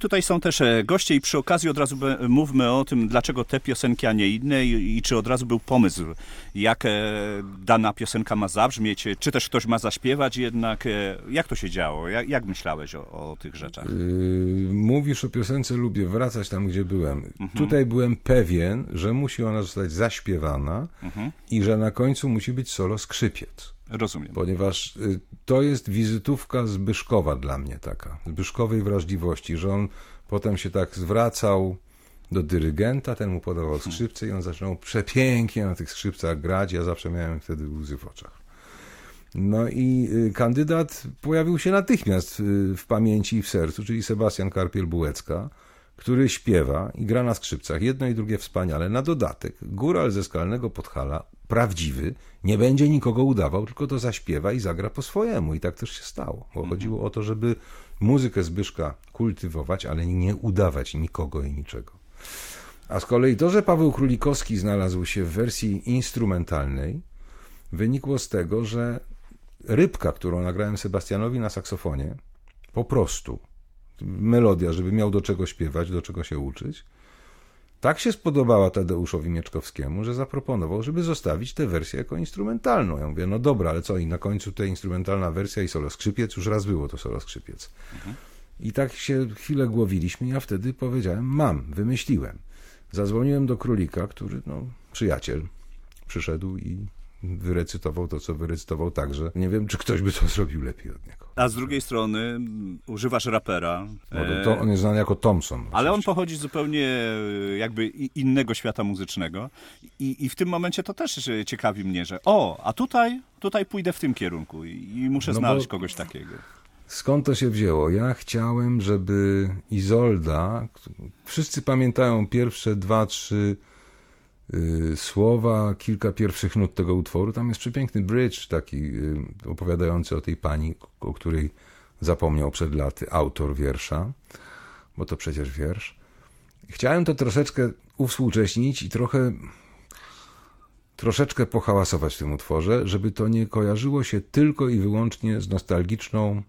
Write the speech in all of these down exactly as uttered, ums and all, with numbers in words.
Tutaj są też goście i przy okazji od razu mówmy o tym, dlaczego te piosenki, a nie inne i, i czy od razu był pomysł, jak dana piosenka ma zabrzmieć, czy też ktoś ma zaśpiewać jednak. Jak to się działo? Jak, jak myślałeś o, o tych rzeczach? Yy, mówisz o piosence Lubię wracać tam, gdzie byłem. Mhm. Tutaj byłem pewien, że musi ona zostać zaśpiewana mhm. i że na końcu musi być solo skrzypiec. Rozumiem. Ponieważ y, to jest wizytówka Zbyszkowa dla mnie taka, Zbyszkowej wrażliwości, że on potem się tak zwracał do dyrygenta, ten mu podawał skrzypce i on zaczął przepięknie na tych skrzypcach grać, ja zawsze miałem wtedy łzy w oczach. No i y, kandydat pojawił się natychmiast y, w pamięci i w sercu, czyli Sebastian Karpiel-Bułecka, który śpiewa i gra na skrzypcach, jedno i drugie wspaniale. Na dodatek góral ze Skalnego Podhala, prawdziwy, nie będzie nikogo udawał, tylko to zaśpiewa i zagra po swojemu. I tak też się stało, bo chodziło o to, żeby muzykę Zbyszka kultywować, ale nie udawać nikogo i niczego. A z kolei to, że Paweł Królikowski znalazł się w wersji instrumentalnej, wynikło z tego, że rybka, którą nagrałem Sebastianowi na saksofonie, po prostu melodia, żeby miał do czego śpiewać, do czego się uczyć, tak się spodobała Tadeuszowi Mieczkowskiemu, że zaproponował, żeby zostawić tę wersję jako instrumentalną. Ja mówię, no dobra, ale co, i na końcu ta instrumentalna wersja i solo skrzypiec, już raz było to solo skrzypiec. Mhm. I tak się chwilę głowiliśmy, ja wtedy powiedziałem, mam, wymyśliłem. Zadzwoniłem do Królika, który, no, przyjaciel, przyszedł i wyrecytował to, co wyrecytował także. Nie wiem, czy ktoś by to zrobił lepiej od niego. A z drugiej strony używasz rapera. No to, to on jest znany jako Thompson. Ale oczywiście. On pochodzi z zupełnie jakby innego świata muzycznego. I, I w tym momencie to też ciekawi mnie, że o, a tutaj, tutaj pójdę w tym kierunku i, i muszę no znaleźć kogoś takiego. Skąd to się wzięło? Ja chciałem, żeby Izolda, wszyscy pamiętają pierwsze dwa, trzy y, słowa, kilka pierwszych nut tego utworu. Tam jest przepiękny bridge taki y, opowiadający o tej pani, o której zapomniał przed laty autor wiersza, bo to przecież wiersz. Chciałem to troszeczkę uwspółcześnić i trochę troszeczkę pohałasować w tym utworze, żeby to nie kojarzyło się tylko i wyłącznie z nostalgiczną,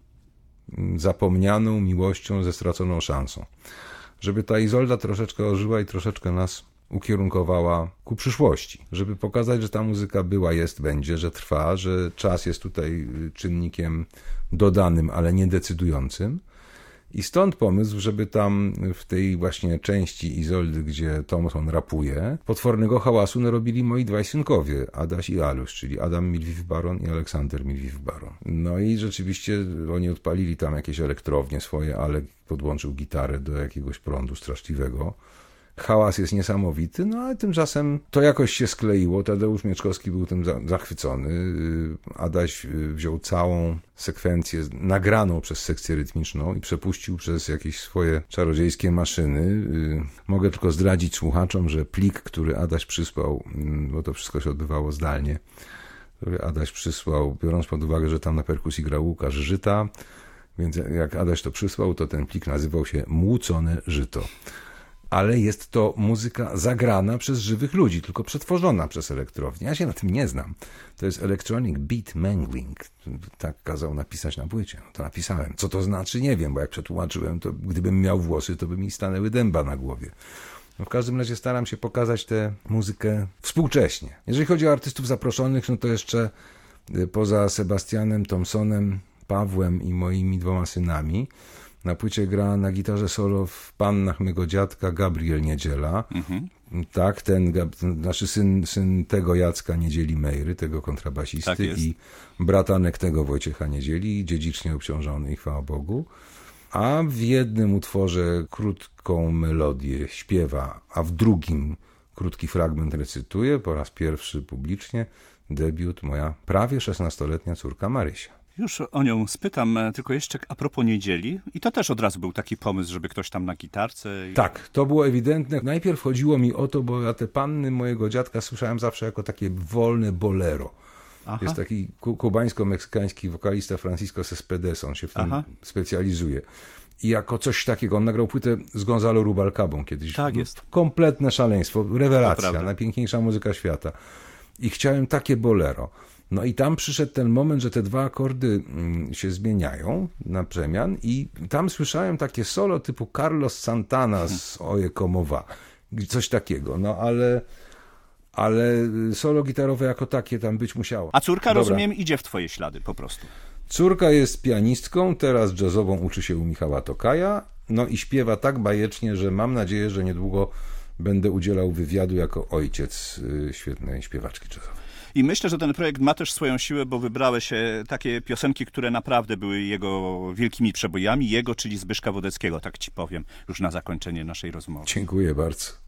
zapomnianą miłością ze straconą szansą. Żeby ta Izolda troszeczkę ożyła i troszeczkę nas ukierunkowała ku przyszłości. Żeby pokazać, że ta muzyka była, jest, będzie, że trwa, że czas jest tutaj czynnikiem dodanym, ale nie decydującym. I stąd pomysł, żeby tam w tej właśnie części Izoldy, gdzie Thompson rapuje, potwornego hałasu narobili moi dwaj synkowie, Adaś i Aluś, czyli Adam Milwiw-Baron i Aleksander Milwiw-Baron. No i rzeczywiście oni odpalili tam jakieś elektrownie swoje, ale podłączył gitarę do jakiegoś prądu straszliwego. Hałas jest niesamowity, no ale tymczasem to jakoś się skleiło. Tadeusz Mieczkowski był tym zachwycony. Adaś wziął całą sekwencję nagraną przez sekcję rytmiczną i przepuścił przez jakieś swoje czarodziejskie maszyny. Mogę tylko zdradzić słuchaczom, że plik, który Adaś przysłał, bo to wszystko się odbywało zdalnie, który Adaś przysłał, biorąc pod uwagę, że tam na perkusji grał Łukasz Żyta, więc jak Adaś to przysłał, to ten plik nazywał się Młócone Żyto. Ale jest to muzyka zagrana przez żywych ludzi, tylko przetworzona przez elektrownię. Ja się na tym nie znam. To jest Electronic Beat Mangling. Tak kazał napisać na płycie. No to napisałem. Co to znaczy? Nie wiem, bo jak przetłumaczyłem, to gdybym miał włosy, to by mi stanęły dęba na głowie. No w każdym razie staram się pokazać tę muzykę współcześnie. Jeżeli chodzi o artystów zaproszonych, no to jeszcze poza Sebastianem, Thompsonem, Pawłem i moimi dwoma synami, na płycie gra na gitarze solo w Pannach mego dziadka Gabriel Niedziela. Mhm. Tak, ten, ten nasz syn, syn tego Jacka Niedzieli Mejry, tego kontrabasisty tak i bratanek tego Wojciecha Niedzieli, dziedzicznie obciążony i chwała Bogu. A w jednym utworze krótką melodię śpiewa, a w drugim krótki fragment recytuje, po raz pierwszy publicznie, debiut moja prawie szesnastoletnia córka Marysia. Już o nią spytam, tylko jeszcze a propos Niedzieli. I to też od razu był taki pomysł, żeby ktoś tam na gitarce... I... Tak, to było ewidentne. Najpierw chodziło mi o to, bo ja te panny mojego dziadka słyszałem zawsze jako takie wolne bolero. Aha. Jest taki kubańsko-meksykański wokalista Francisco Céspedes, on się w tym Aha. specjalizuje. I jako coś takiego, on nagrał płytę z Gonzalo Rubalcabą kiedyś. Tak jest. Kompletne szaleństwo, rewelacja, najpiękniejsza muzyka świata. I chciałem takie bolero. No i tam przyszedł ten moment, że te dwa akordy się zmieniają na przemian i tam słyszałem takie solo typu Carlos Santana z Oye Como Va, coś takiego, no ale, ale solo gitarowe jako takie tam być musiało. A córka, Dobra. rozumiem, idzie w twoje ślady po prostu. Córka jest pianistką, teraz jazzową uczy się u Michała Tokaja, no i śpiewa tak bajecznie, że mam nadzieję, że niedługo będę udzielał wywiadu jako ojciec świetnej śpiewaczki jazzowej. I myślę, że ten projekt ma też swoją siłę, bo wybrałeś się takie piosenki, które naprawdę były jego wielkimi przebojami, jego, czyli Zbyszka Wodeckiego, tak ci powiem, już na zakończenie naszej rozmowy. Dziękuję bardzo.